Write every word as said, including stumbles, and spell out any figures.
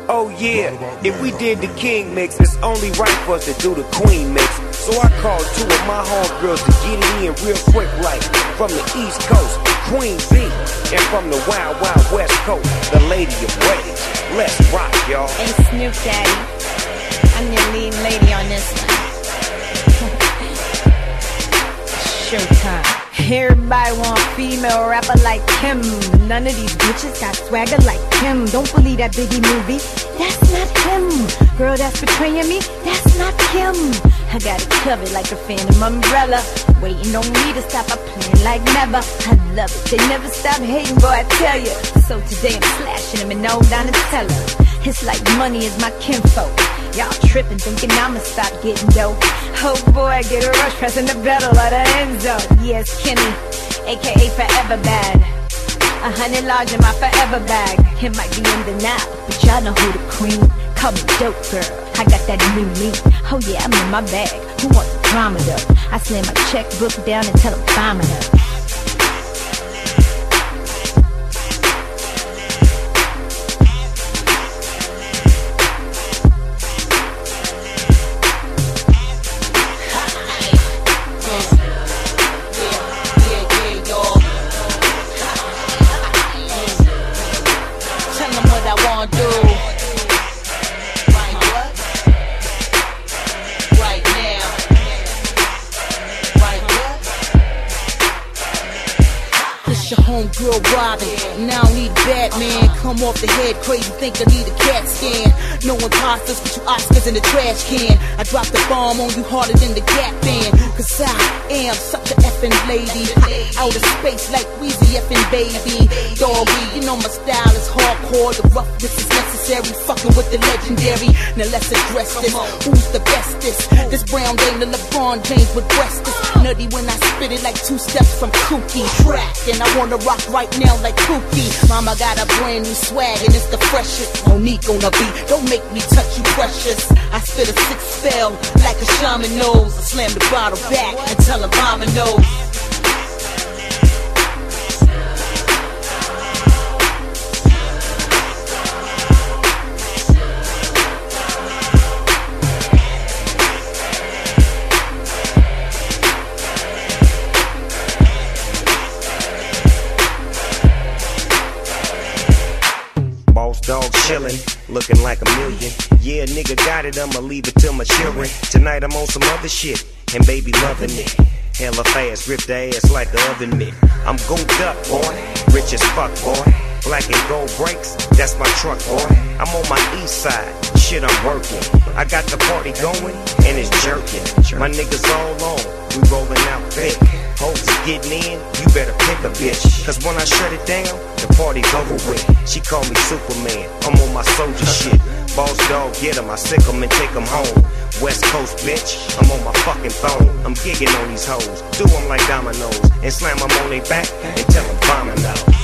Oh yeah, if we did the king mix, it's only right for us to do the queen mix. So I called two of my homegirls to get it in real quick like from the East Coast, Queen B, and from the Wild Wild West Coast, the Lady of Rage. Let's rock, y'all. Hey Snoop Daddy, I'm your lead lady on this one. Showtime. Everybody want a female rapper like Kim. None of these bitches got swagger like Kim. Don't believe that Biggie movie, that's not Kim. Girl that's betraying me, that's not Kim. I got it covered like a phantom umbrella, waiting on me to stop a plan like never. I love it, they never stop hating, boy, I tell ya. So today I'm slashing them and no Donatella. It's like money is my kinfolk. Y'all tripping, thinking I'ma stop getting dope. Oh boy, get a rush, pressing the pedal of the end zone. Yes, Kimmy, aka Forever Bad. A hundred large in my forever bag. It might be in the now, but y'all know who the queen. Call me dope girl, I got that new me. Oh yeah, I'm in my bag. Who wants the drama though? I slam my checkbook down and tell them bomb it up. Homegirl robbing, now I need Batman. Come off the head crazy, think I need a CAT scan. No imposters, but you Oscars in the trash can. I drop the bomb on you harder than the Gap Band. Cause I am such a effing lady. Out of space like Weezy effing baby. Doggy, you know my style is hardcore. The roughness is necessary, fucking with the legendary. Now let's address this, who's the bestest? This brown dame, the LeBron James with breastless. Nutty when I spit it like two steps from Kookie. Track, and I wanna rock right now like Kookie. Mama got a brand new swag and it's the freshest. Monique on the beat, don't make me touch you precious. I spit a six spell like a shaman knows. I slam the bottle back and tell him mama knows. Dog chillin', looking like a million. Yeah, nigga got it, I'ma leave it to my children. Tonight I'm on some other shit, and baby loving it. Hella fast, grip the ass like the oven mitt. I'm gooped up, boy, rich as fuck, boy. Black and gold brakes, that's my truck, boy. I'm on my east side, shit I'm working. I got the party going, and it's jerking. My niggas all on, we rolling out thick. Hoes is getting in, you better pick a bitch. Cause when I shut it down, the party's over with. She call me Superman, I'm on my soldier shit. Boss dog, get him, I sick him and take him home. West Coast bitch, I'm on my fucking phone. I'm gigging on these hoes, do them like dominoes. And slam them on their back and tell them vomit out.